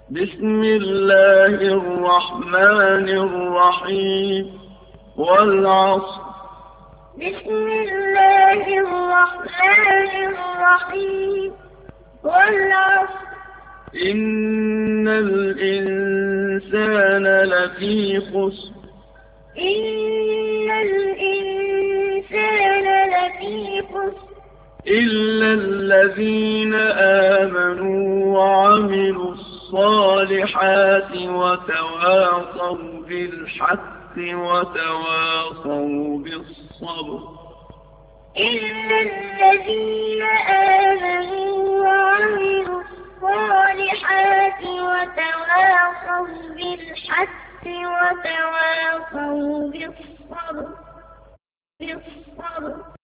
بسم الله الرحمن الرحيم والعصر. بسم الله الرحمن الرحيم والعصر. إن الإنسان لفي خسر. إن الإنسان لفي خسر إلا الذين آمنوا وعملوا الصالحات وتواصوا بالحق وتواصوا بالصبر. إلا الذين آمنوا وعملوا الصالحات وتواصوا بالحق وتواصوا بالصبر.